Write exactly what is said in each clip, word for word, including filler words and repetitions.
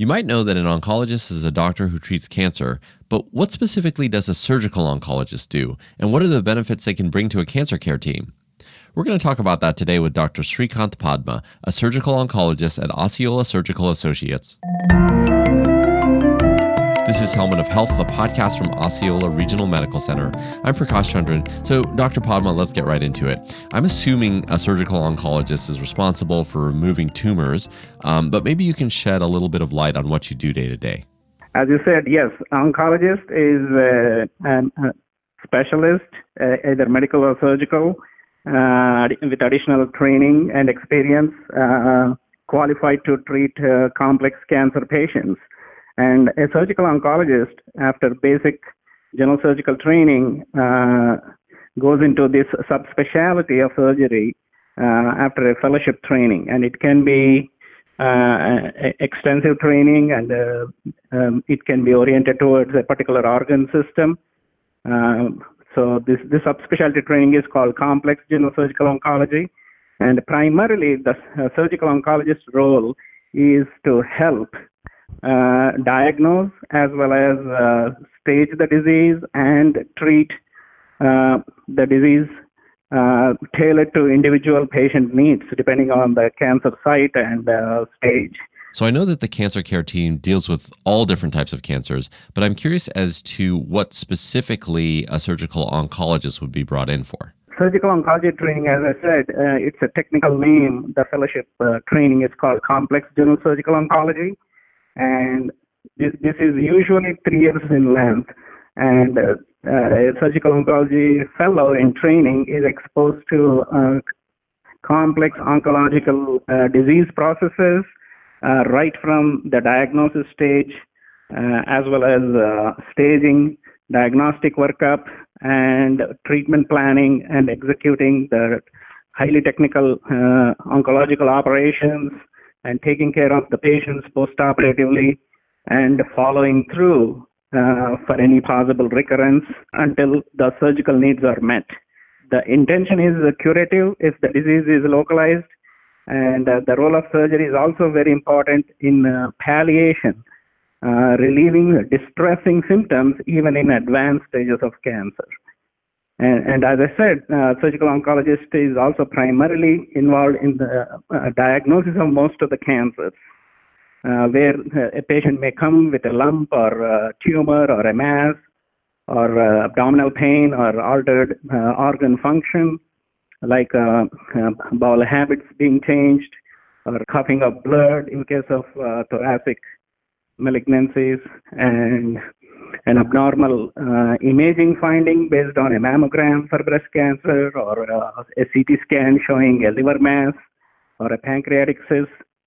You might know that an oncologist is a doctor who treats cancer, but what specifically does a surgical oncologist do, and what are the benefits they can bring to a cancer care team? We're going to talk about that today with Doctor Srikanth Padma, a surgical oncologist at Osceola Surgical Associates. This is Helmet of Health, the podcast from Osceola Regional Medical Center. I'm Prakash Chandran. So, Doctor Padma, let's get right into it. I'm assuming a surgical oncologist is responsible for removing tumors, um, but maybe you can shed a little bit of light on what you do day to day. As you said, yes, oncologist is uh, a specialist, uh, either medical or surgical, uh, with additional training and experience, uh, qualified to treat uh, complex cancer patients. And a surgical oncologist, after basic general surgical training, uh, goes into this subspecialty of surgery uh, after a fellowship training. And it can be uh, extensive training, and uh, um, it can be oriented towards a particular organ system. Uh, so this, this subspecialty training is called complex general surgical oncology. And primarily, the uh, surgical oncologist role is to help Uh, diagnose as well as uh, stage the disease and treat uh, the disease uh, tailored to individual patient needs depending on the cancer site and uh, stage. So I know that the cancer care team deals with all different types of cancers, but I'm curious as to what specifically a surgical oncologist would be brought in for. Surgical oncology training, as I said, uh, it's a technical name. The fellowship uh, training is called complex general surgical oncology. And this, this is usually three years in length. And uh, uh, a surgical oncology fellow in training is exposed to uh, complex oncological uh, disease processes uh, right from the diagnosis stage, uh, as well as uh, staging, diagnostic workup, and treatment planning and executing the highly technical uh, oncological operations, and taking care of the patients post-operatively and following through uh, for any possible recurrence until the surgical needs are met. The intention is curative if the disease is localized, and uh, the role of surgery is also very important in uh, palliation, uh, relieving distressing symptoms even in advanced stages of cancer. And, and as I said, uh, surgical oncologist is also primarily involved in the uh, diagnosis of most of the cancers, uh, where uh, a patient may come with a lump or a tumor or a mass or uh, abdominal pain or altered uh, organ function, like uh, uh, bowel habits being changed or coughing of blood in case of uh, thoracic malignancies, and an abnormal uh, imaging finding based on a mammogram for breast cancer, or uh, a C T scan showing a liver mass or a pancreatic cyst.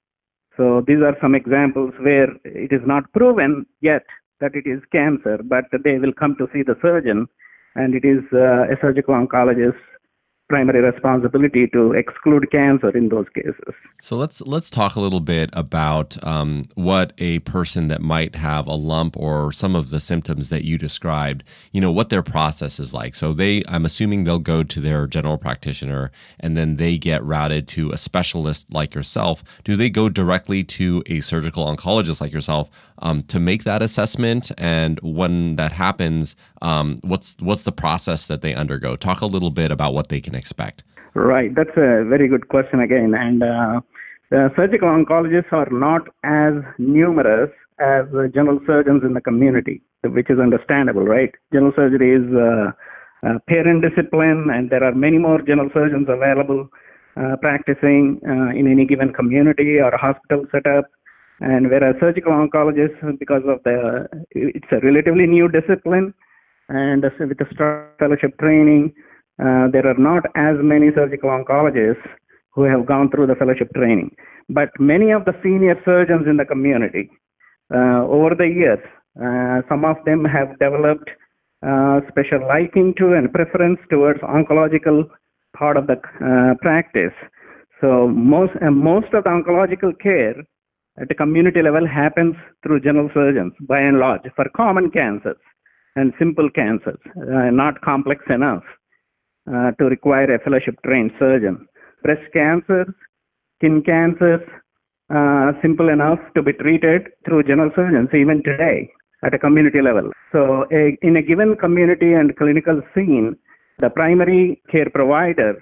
So these are some examples where it is not proven yet that it is cancer, but they will come to see the surgeon, and it is uh, a surgical oncologist's primary responsibility to exclude cancer in those cases. So let's let's talk a little bit about um, what a person that might have a lump or some of the symptoms that you described, you know, what their process is like. So they, I'm assuming they'll go to their general practitioner and then they get routed to a specialist like yourself. Do they go directly to a surgical oncologist like yourself um, to make that assessment? And when that happens, um, what's what's the process that they undergo? Talk a little bit about what they can expect. Right. That's a very good question again. And uh, the surgical oncologists are not as numerous as uh, general surgeons in the community, which is understandable, right? General surgery is uh, uh, parent discipline, and there are many more general surgeons available uh, practicing uh, in any given community or hospital setup. And whereas surgical oncologists, because of the, it's a relatively new discipline, and with the strong fellowship training, Uh, there are not as many surgical oncologists who have gone through the fellowship training. But many of the senior surgeons in the community, uh, over the years, uh, some of them have developed uh, special liking to and preference towards oncological part of the uh, practice. So most, uh, most of the oncological care at the community level happens through general surgeons, by and large, for common cancers and simple cancers, uh, not complex enough Uh, to require a fellowship-trained surgeon. Breast cancers, skin cancers, uh, simple enough to be treated through general surgeons even today at a community level. So a, in a given community and clinical scene, the primary care provider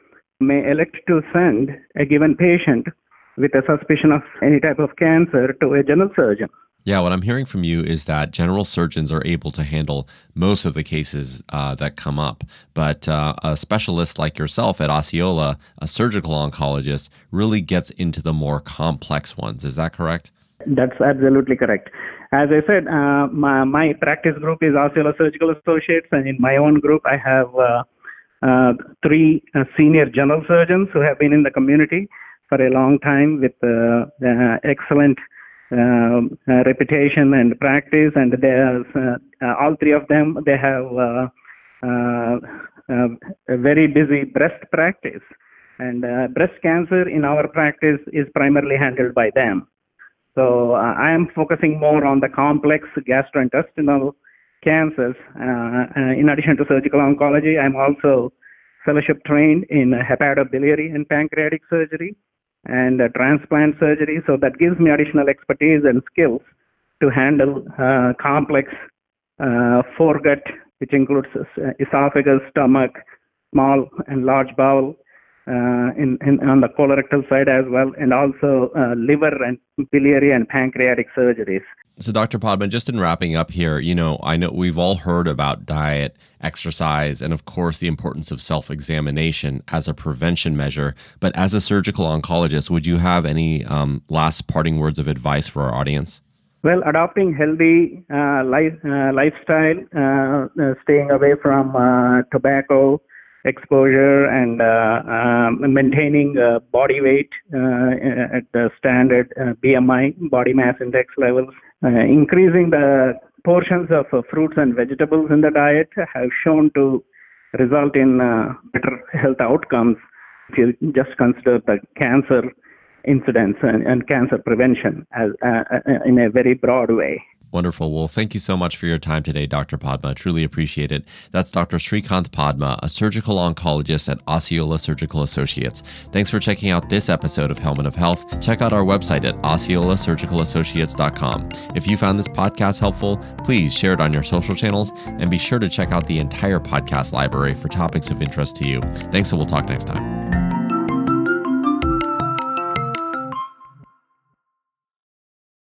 may elect to send a given patient with a suspicion of any type of cancer to a general surgeon. Yeah, what I'm hearing from you is that general surgeons are able to handle most of the cases uh, that come up, but uh, a specialist like yourself at Osceola, a surgical oncologist, really gets into the more complex ones. Is that correct? That's absolutely correct. As I said, uh, my, my practice group is Osceola Surgical Associates, and in my own group, I have uh, uh, three uh, senior general surgeons who have been in the community for a long time with uh, uh, excellent Um, uh, reputation and practice, and there's uh, uh, all three of them. They have uh, uh, uh, a very busy breast practice, and uh, breast cancer in our practice is primarily handled by them. So uh, I am focusing more on the complex gastrointestinal cancers. Uh, uh, in addition to surgical oncology, I'm also fellowship trained in hepatobiliary and pancreatic surgery and uh, transplant surgery. So that gives me additional expertise and skills to handle uh, complex uh, foregut, which includes uh, esophagus, stomach, small and large bowel, uh, in, in, on the colorectal side as well, and also uh, liver and biliary and pancreatic surgeries. So, Doctor Padma, just in wrapping up here, you know, I know we've all heard about diet, exercise, and of course the importance of self-examination as a prevention measure. But as a surgical oncologist, would you have any um, last parting words of advice for our audience? Well, adopting healthy uh, life, uh, lifestyle, uh, uh, staying away from uh, tobacco exposure, and uh, um, maintaining uh, body weight uh, at the standard uh, B M I, body mass index levels, uh, increasing the portions of uh, fruits and vegetables in the diet have shown to result in uh, better health outcomes if you just consider the cancer incidence and, and cancer prevention as uh, in a very broad way. Wonderful. Well, thank you so much for your time today, Doctor Padma. Truly appreciate it. That's Doctor Srikanth Padma, a surgical oncologist at Osceola Surgical Associates. Thanks for checking out this episode of Helmet of Health. Check out our website at osceola surgical associates dot com. If you found this podcast helpful, please share it on your social channels and be sure to check out the entire podcast library for topics of interest to you. Thanks, and we'll talk next time.